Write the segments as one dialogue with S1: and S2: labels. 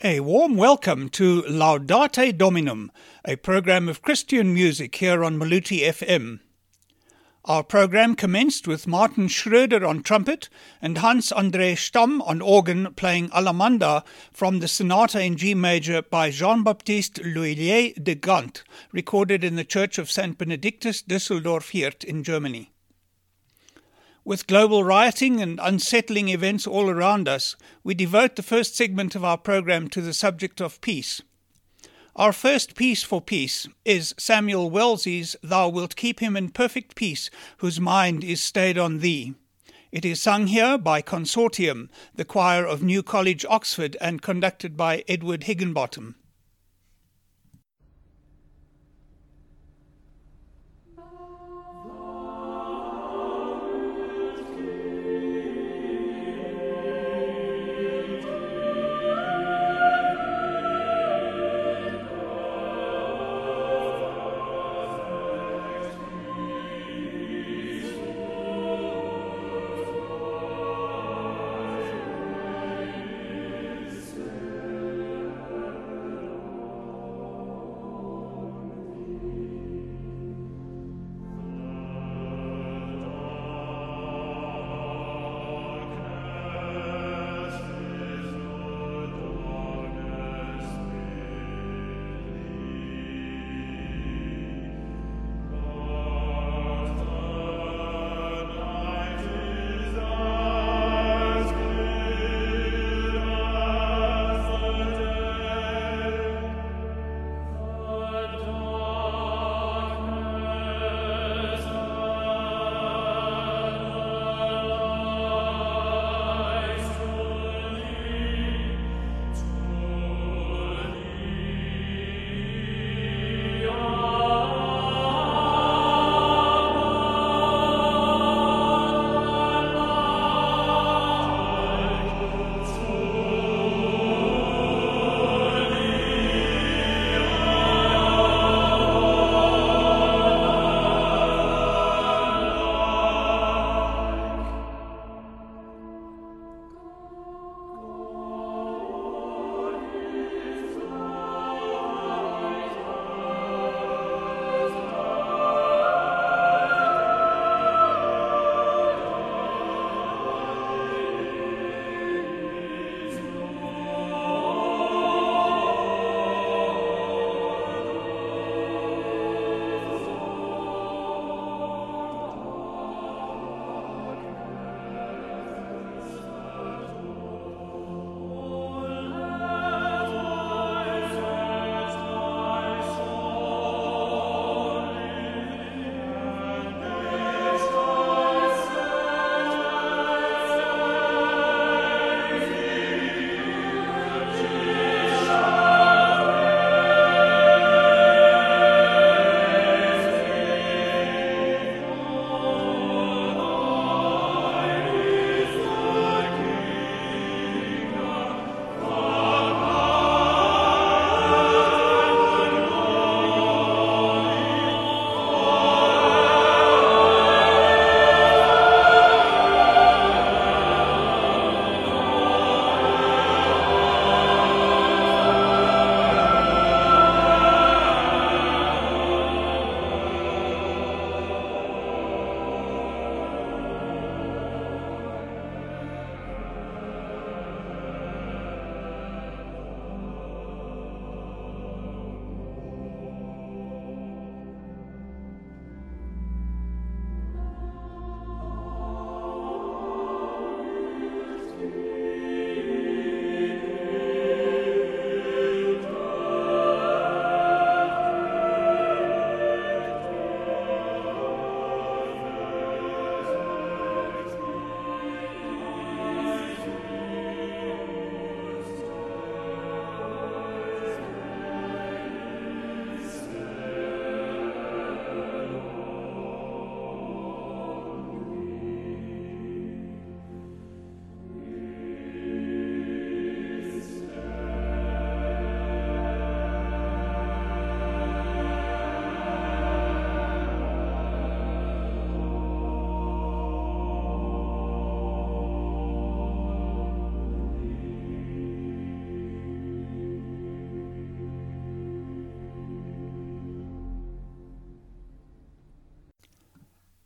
S1: A warm welcome to Laudate Dominum, a program of Christian music here on Maluti FM. Our program commenced with Martin Schröder on trumpet and Hans-André Stamm on organ playing Alamanda from the Sonata in G major by Jean-Baptiste L'Huillier de Gant, recorded in the Church of St. Benedictus Düsseldorf-Hirt in Germany. With global rioting and unsettling events all around us, we devote the first segment of our program to the subject of peace. Our first piece for peace is Samuel Wellesley's Thou Wilt Keep Him in Perfect Peace, whose mind is stayed on Thee. It is sung here by Consortium, the choir of New College, Oxford, and conducted by Edward Higginbottom.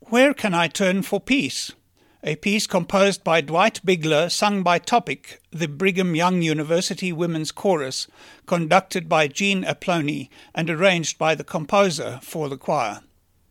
S1: Where Can I Turn for Peace? A piece composed by Dwight Bigler, sung by Topic, the Brigham Young University Women's Chorus, conducted by Jean Aploni and arranged by the composer for the choir.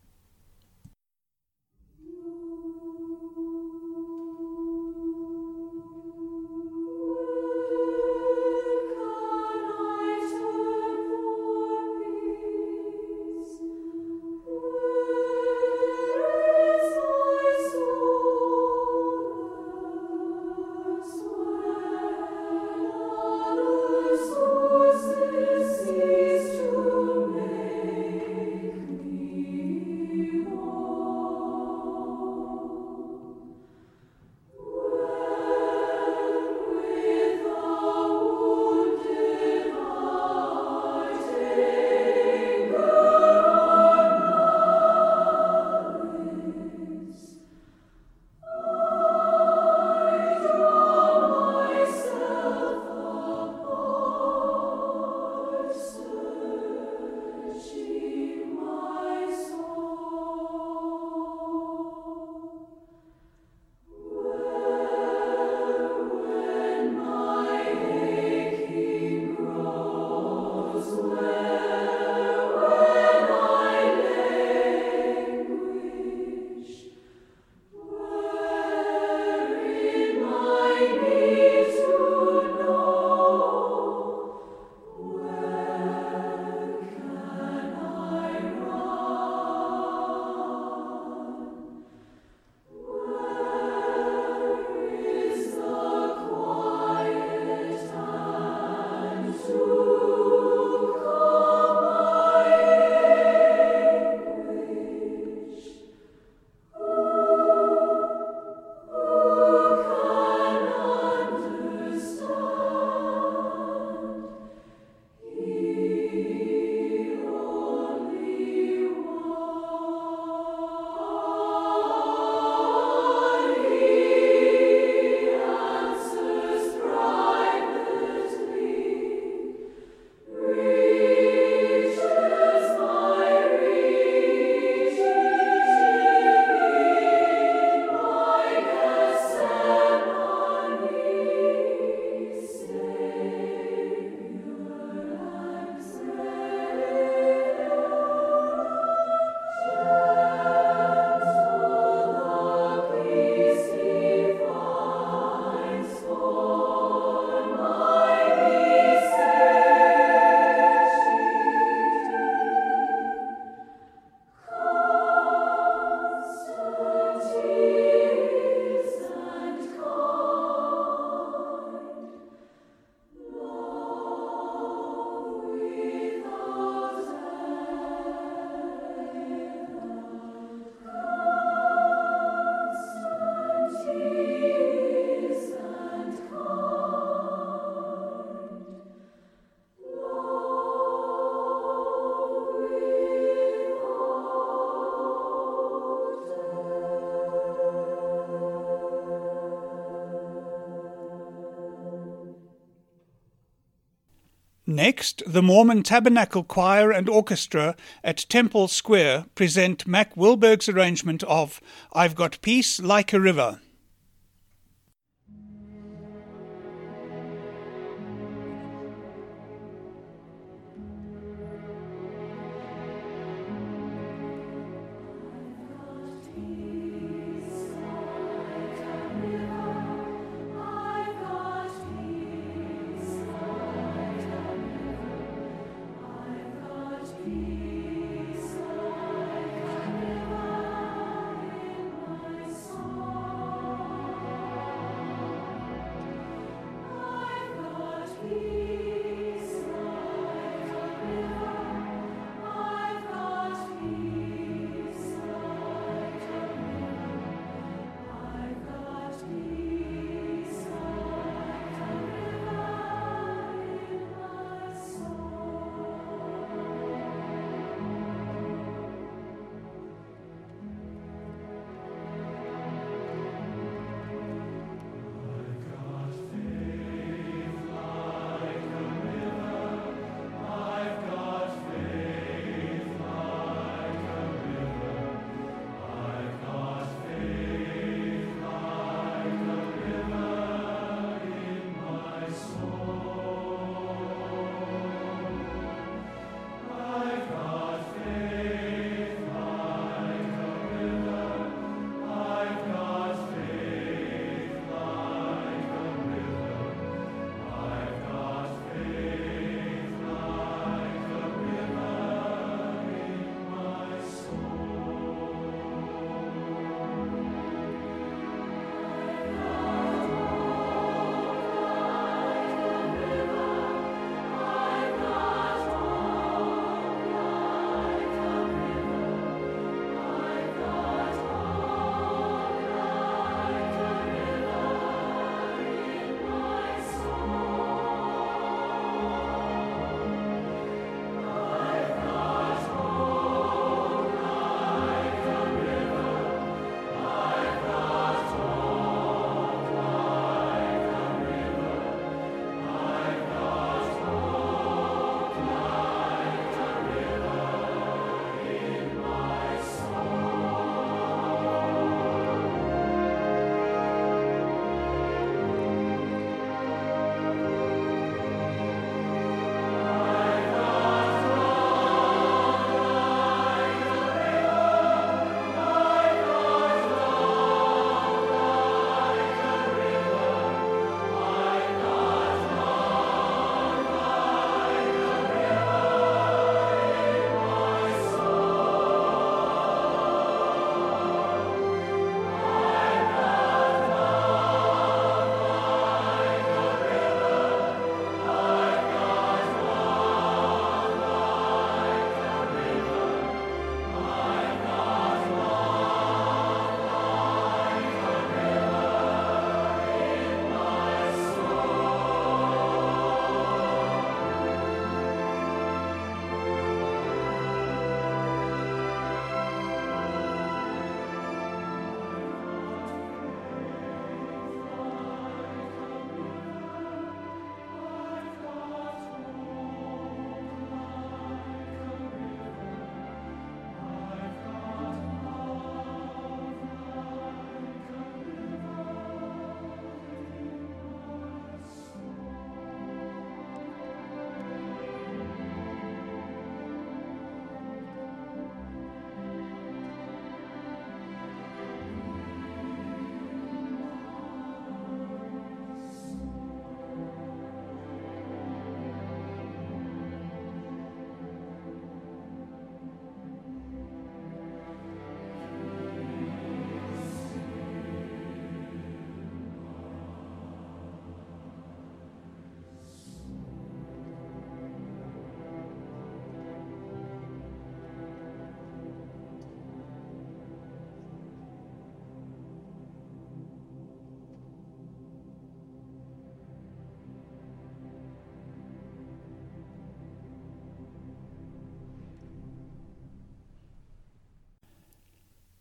S1: Next, the Mormon Tabernacle Choir and Orchestra at Temple Square present Mac Wilberg's arrangement of I've Got Peace Like a River.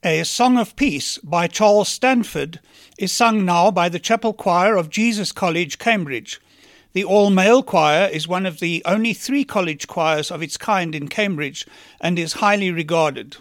S1: A Song of Peace by Charles Stanford is sung now by the Chapel Choir of Jesus College, Cambridge. The all-male choir is one of the only 3 college choirs of its kind in Cambridge and is highly regarded.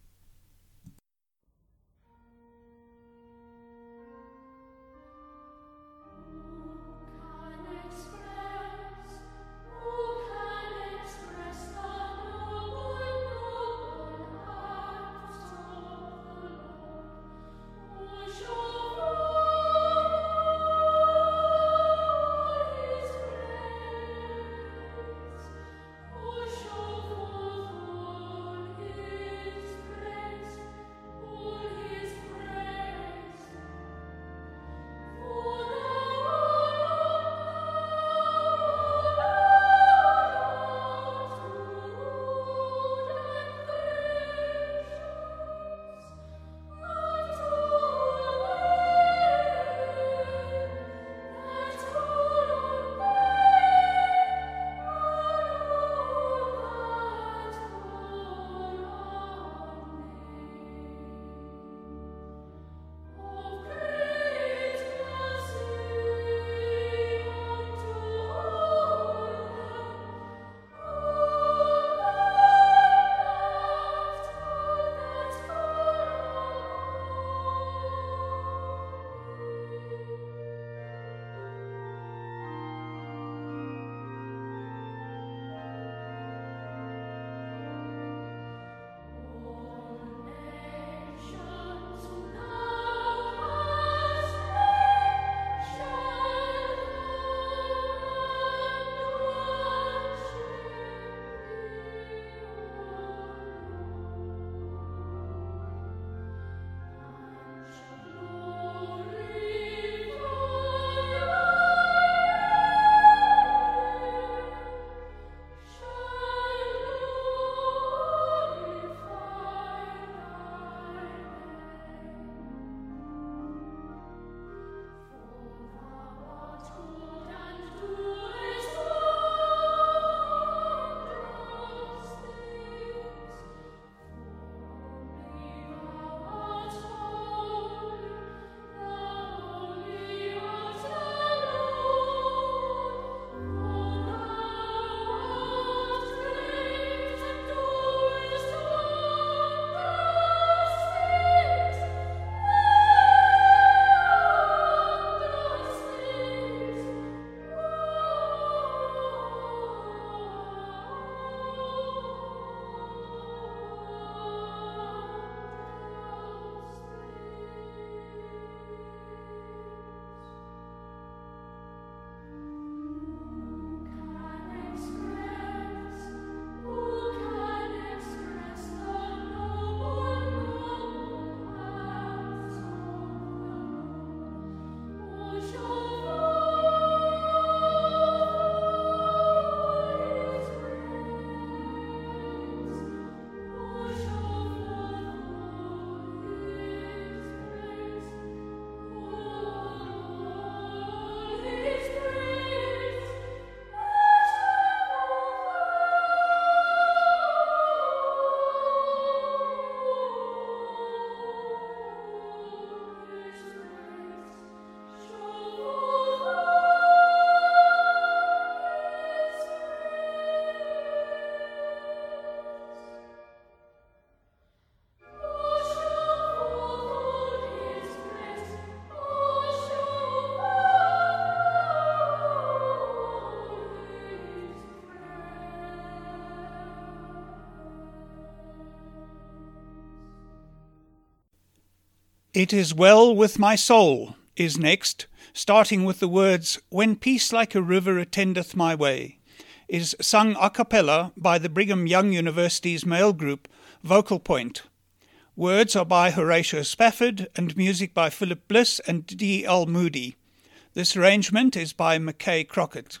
S1: It is well with my soul is next, starting with the words, "When peace like a river attendeth my way," is sung a cappella by the Brigham Young University's male group, Vocal Point. Words are by Horatio Spafford and music by Philip Bliss and D.L. Moody. This arrangement is by Mackay Crockett.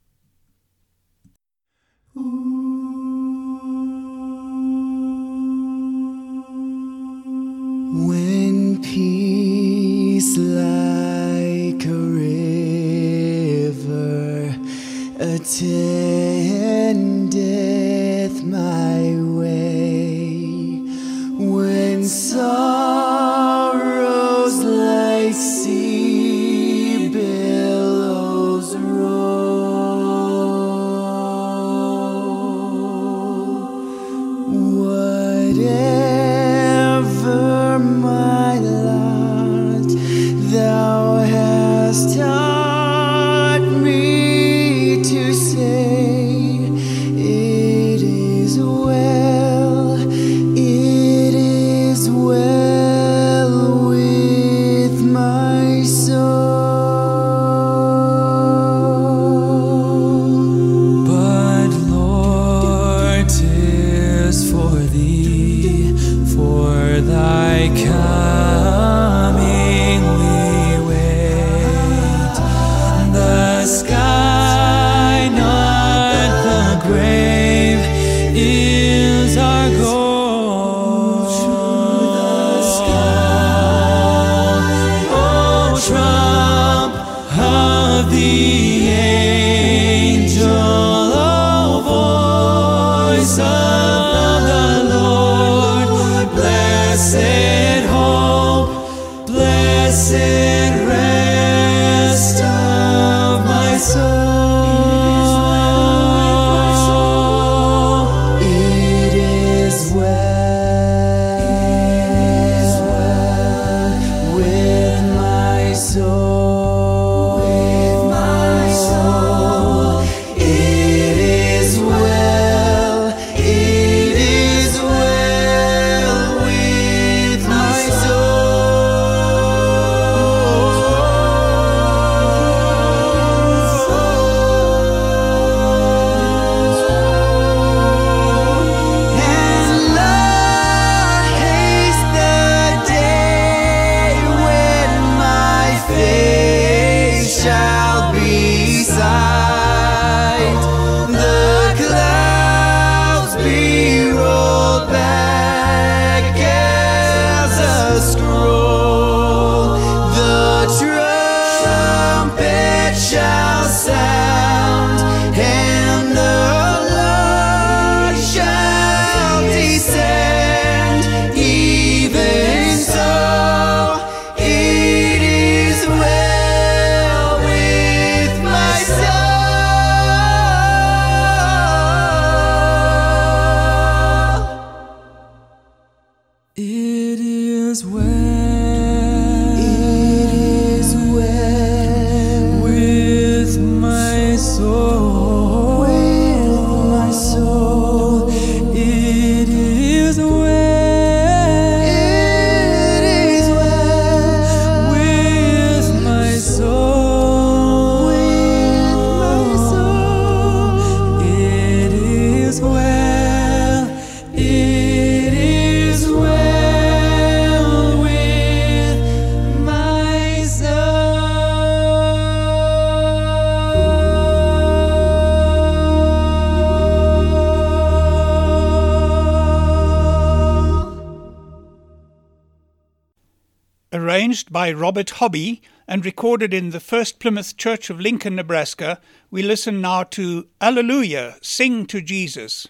S2: When peace like a river attendeth my way, when sorrows like sea billows roll. Whatever my lot, thou hast taught me to say, it is well, it is well with my soul. But Lord, 'tis for thee, for thy coming we wait. The sky, not the grave, is our goal. The sky, oh trump of the angel, oh voice of the Lord, blessed hope, blessed rest of my soul. It is well with my soul. With my soul. It is well. It is well with my And Lord, haste the day when my face shall be sight. The clouds be rolled back as a scroll. The trumpet shall sound, and the Lord shall descend. Even so, it is well with my soul. It is well. It is well with my soul. With my soul. It is well. It is well with my soul. With my soul. It is well. It is well with my soul.
S1: Arranged by Robert Hobby and recorded in the First Plymouth Church of Lincoln, Nebraska, we listen now to Alleluia, Sing to Jesus.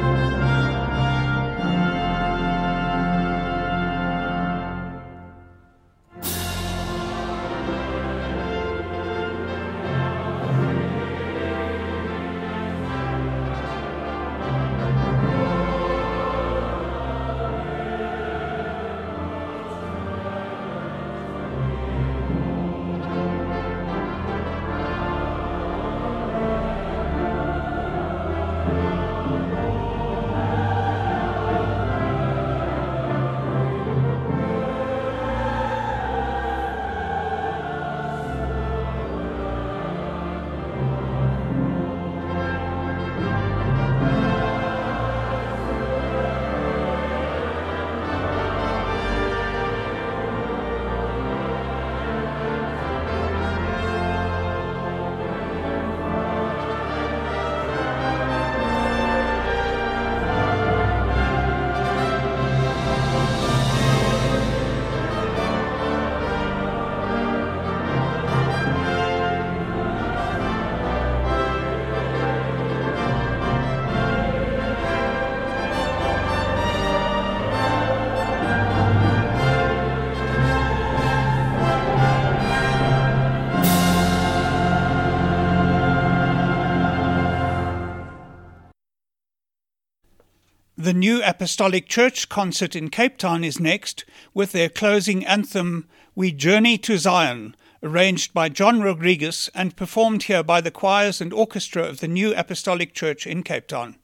S1: The New Apostolic Church concert in Cape Town is next, with their closing anthem, We Journey to Zion, arranged by John Rodriguez and performed here by the choirs and orchestra of the New Apostolic Church in Cape Town.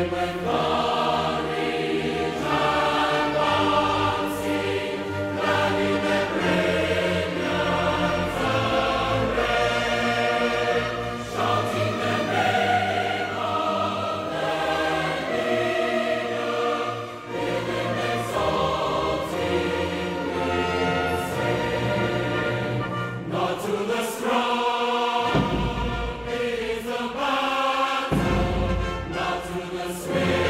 S3: Not to the swift.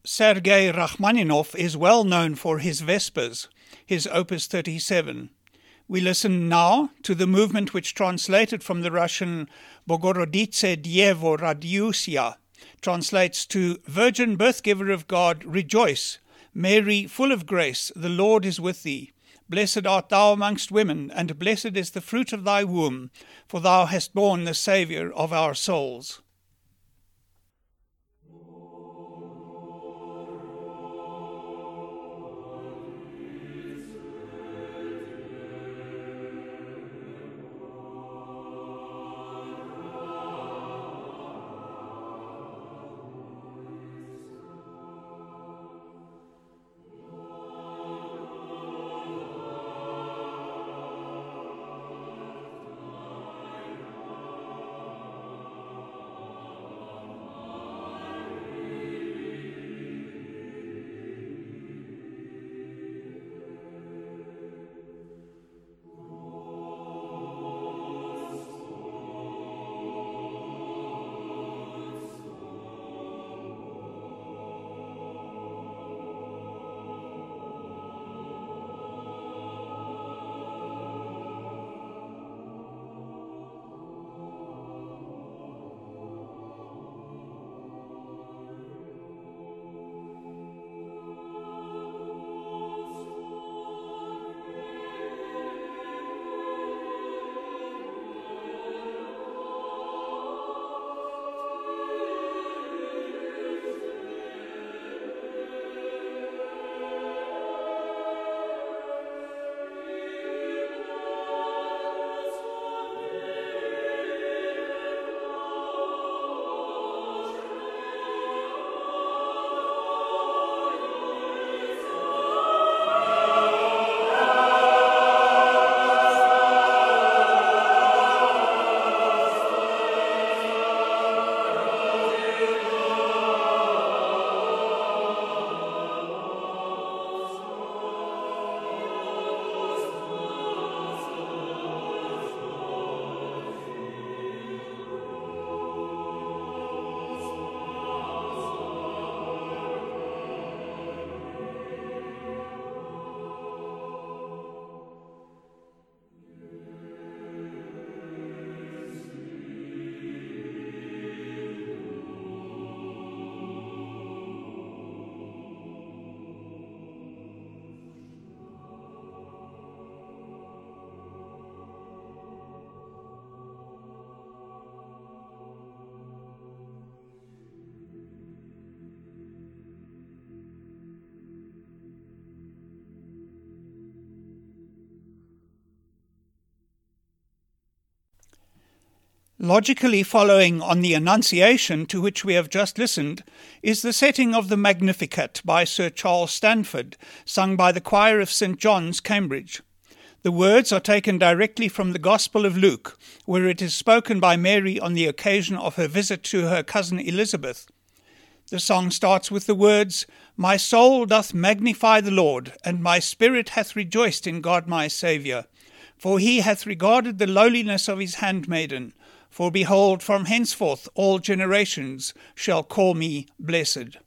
S1: Sergei Rachmaninoff is well known for his Vespers, his Opus 37. We listen now to the movement which translated from the Russian Bogoroditse Dievo Radiusia translates to Virgin Birthgiver of God, rejoice, Mary, full of grace, the Lord is with thee. Blessed art thou amongst women, and blessed is the fruit of thy womb, for thou hast borne the Saviour of our souls. Logically following on the Annunciation, to which we have just listened, is the setting of the Magnificat by Sir Charles Stanford, sung by the choir of St. John's, Cambridge. The words are taken directly from the Gospel of Luke, where it is spoken by Mary on the occasion of her visit to her cousin Elizabeth. The song starts with the words, "My soul doth magnify the Lord, and my spirit hath rejoiced in God my Saviour. For he hath regarded the lowliness of his handmaiden. For behold, from henceforth all generations shall call me blessed."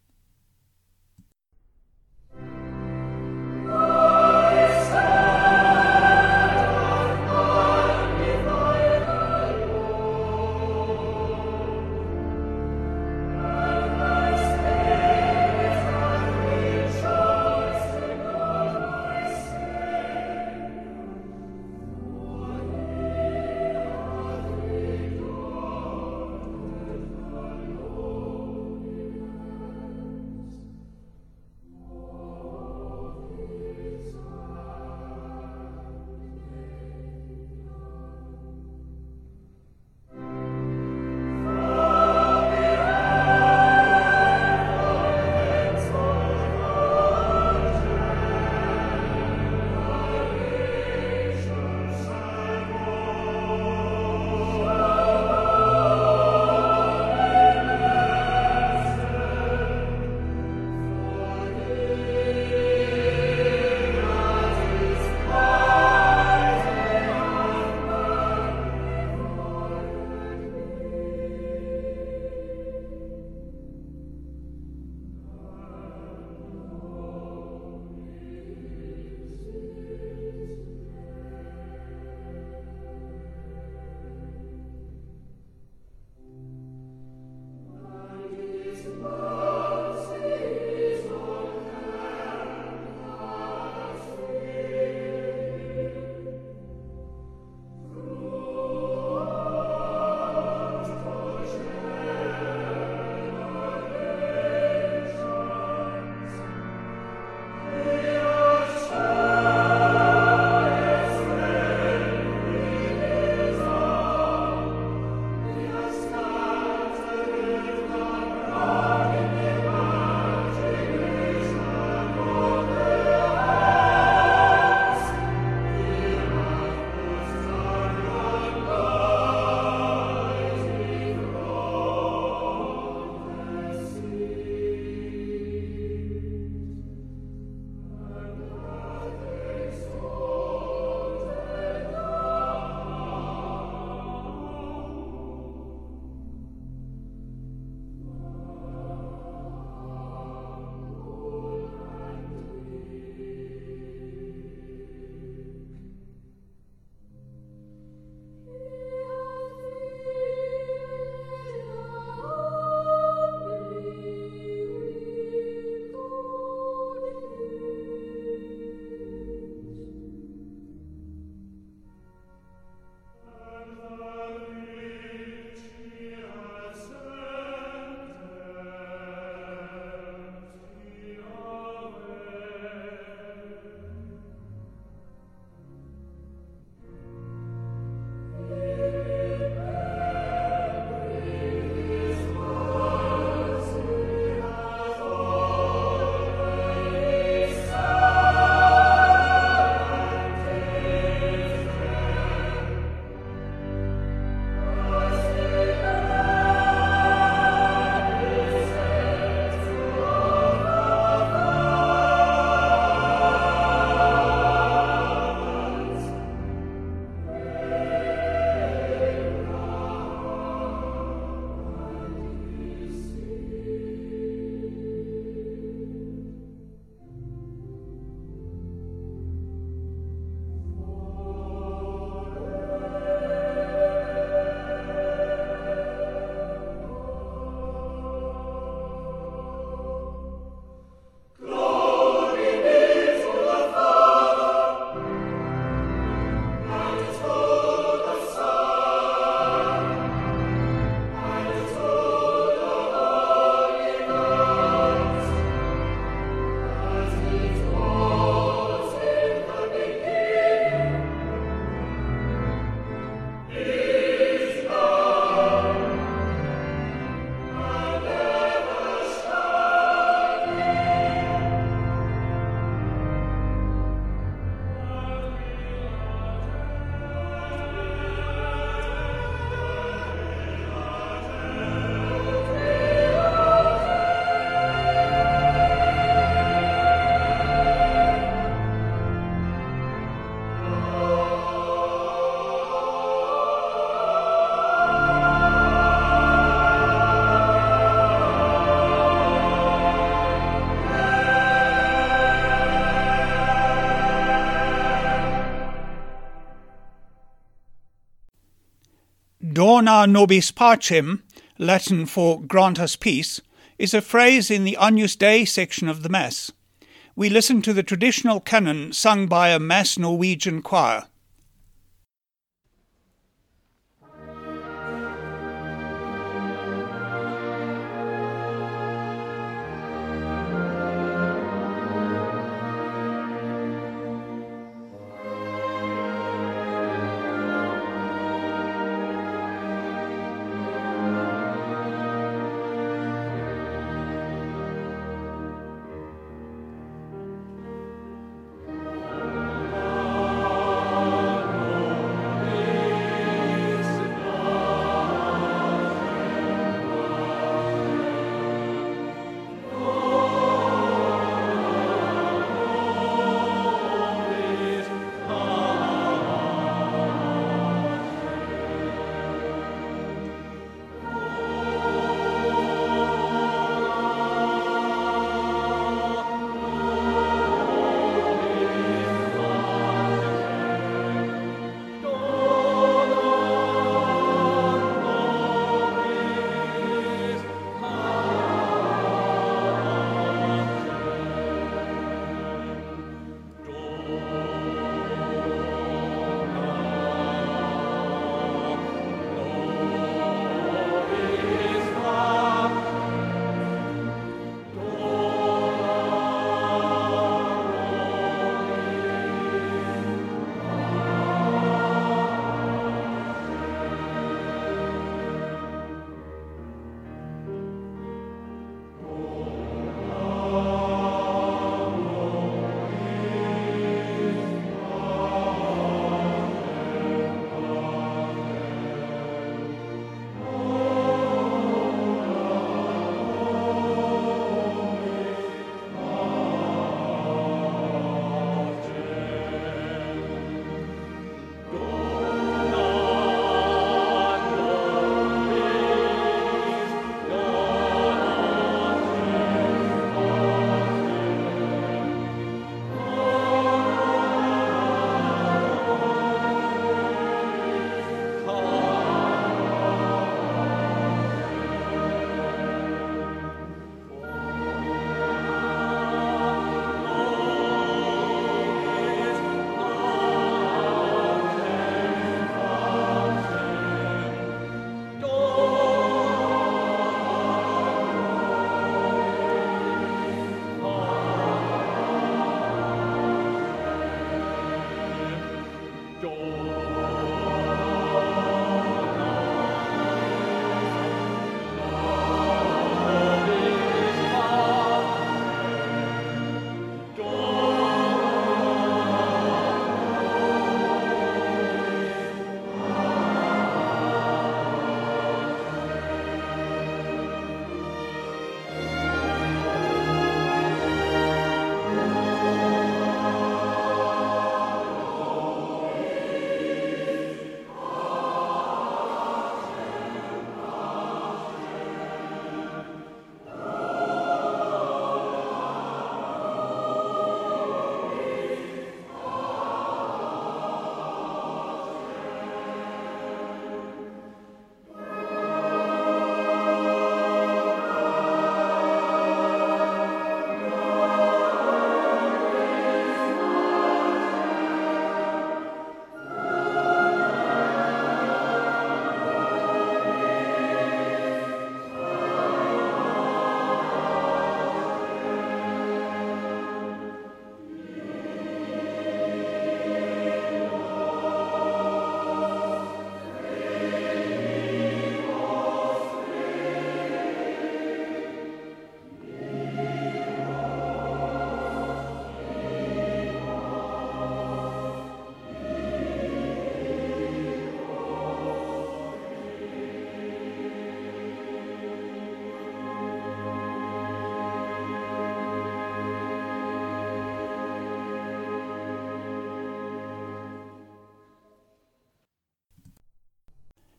S1: Dona nobis pacem, Latin for grant us peace, is a phrase in the Agnus Dei section of the Mass. We listen to the traditional canon sung by a Mass Norwegian choir.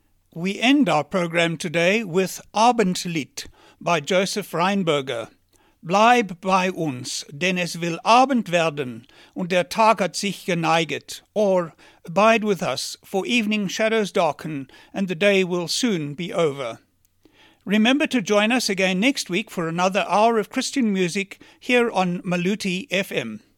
S1: We end our program today with Abendlied by Joseph Reinberger, Bleib bei uns, denn es will Abend werden, und der Tag hat sich geneiget. Or, abide with us, for evening shadows darken, and the day will soon be over. Remember to join us again next week for another hour of Christian music here on Maluti FM.